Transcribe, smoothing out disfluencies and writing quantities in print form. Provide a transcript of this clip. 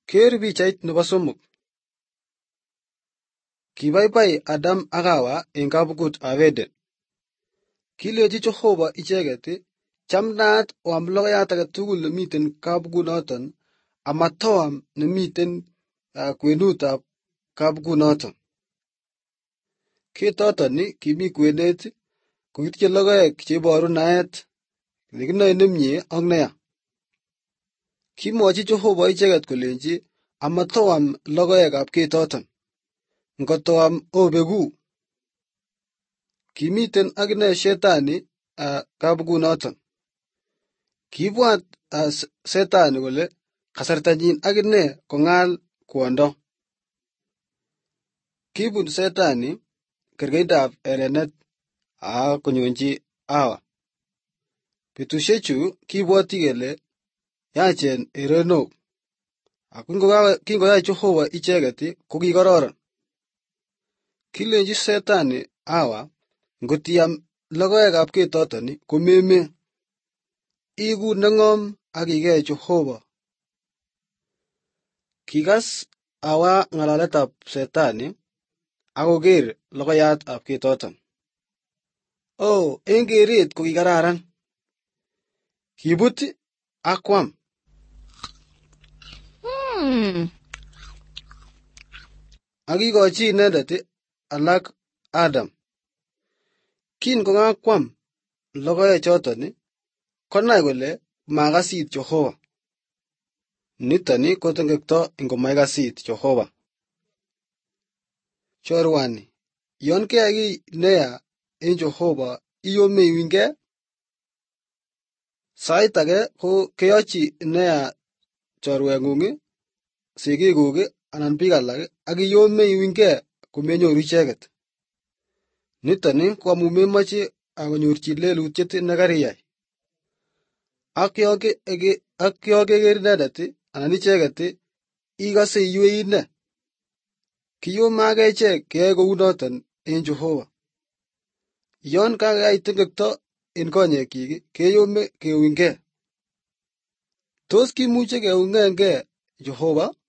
Keer pichait nebo somok. Kibaibai Adam ak Hawa eng kabukut ab Eden. Kilechi Jehova icheket, chamdaat oam logoyat age tugul nemiten kabukunoton, amatoam nemiten kwenutab kabukunoton. Ketoton kimi kwenet, kokitinye logoek cheiboru naet, nekinoe nemie ak neya. Kimwochi Jehova icheket kolenji amatoam logoekab ketoton, ngotoam obegu. Kimiten akine shetani kabukunoton. Kiibwat shetani kole kasartanyin akine kong'al kwondo. Kibun shetani kerkeindab erenet ak konyonji Hawa. Betusiechu kibwoti kele yachen erenok. Ako kingoyai Jehova icheket ko kikororon. Kilenji shetani Hawa, ngotiam logoekab ketoton komeme. Iigu neng'om ak ikei Jehova. Kikas Hawa ng'alaletab shetani akoker logoyatab ketoton. Eng keret ko kikararan. Kibut ak kwam. Ak kikochi inendet alak Adam. Kingokakwam logoechoton, konai kole makas it Jehova. Niton ko tengekto ngomakikas it Jehova. Chorwani, yon keyai kiy neya eng Jehova iyome iunygei. Sait age ko keyochi neya chorweng'ung, sigikuk anan biik alak ak iyome iunygei komenyoru icheket. Niton ko amu memoche konyorchi lelutiet nekariyai. Ak yo keker inendet anan icheket ikose iywei ine. Kiyome ak echek keyoe kounoton eng Jehova. Yon kakeyai tengekto eng konyekchik keyome keunygei. Tos kimuche keung'engei Jehova?